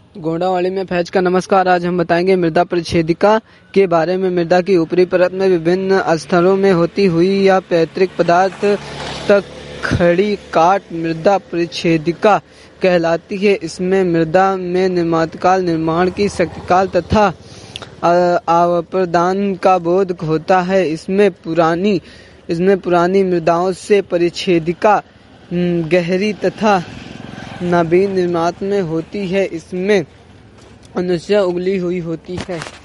गोंडावाली में फैज का नमस्कार। आज हम बताएंगे मृदा परिच्छेदिका के बारे में। मृदा की ऊपरी परत में विभिन्न स्तरों में होती हुई या पैतृक पदार्थ तक खड़ी काट मृदा परिच्छेदिका कहलाती है। इसमें मृदा में निर्माणकाल, निर्माण की शक्तिकाल तथा अवप्रदान का बोध होता है। इसमें पुरानी मृदाओं से परिच्छेदिका गहरी तथा नवीन निर्माण में होती है। इसमें अनुशा उगली हुई होती है।